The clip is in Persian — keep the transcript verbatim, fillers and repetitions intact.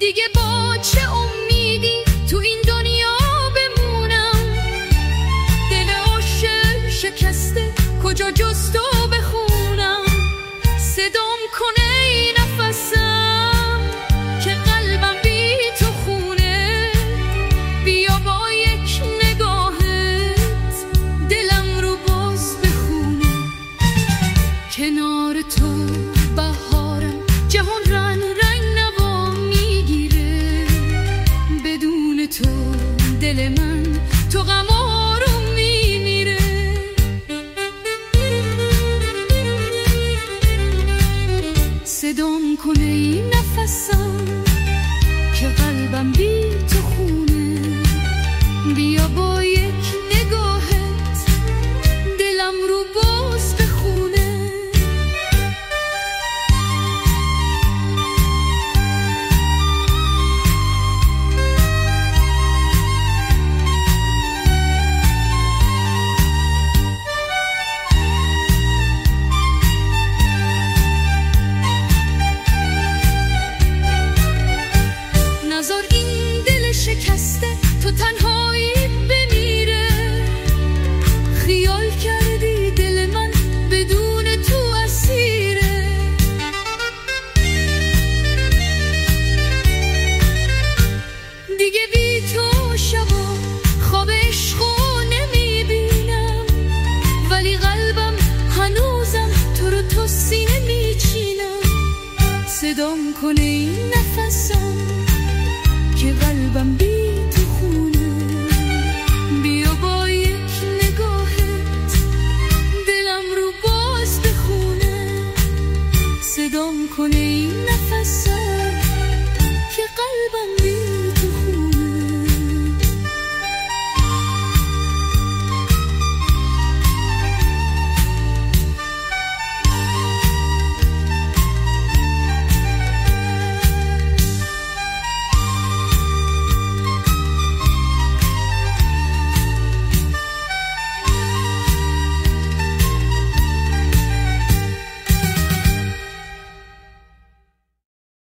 دیگه با چه امیدی تو این دنیا بمونم؟ دل عاشق شکسته کجا جز تو بخونم؟ صدام کنه ای نفسم که قلبم بی تو خونه، بیا با یک نگاهت دلم رو باز بخونه. کنار تو بهارم جهان رنگ رنگ نوا میگیره، بدون تو دل من تو غم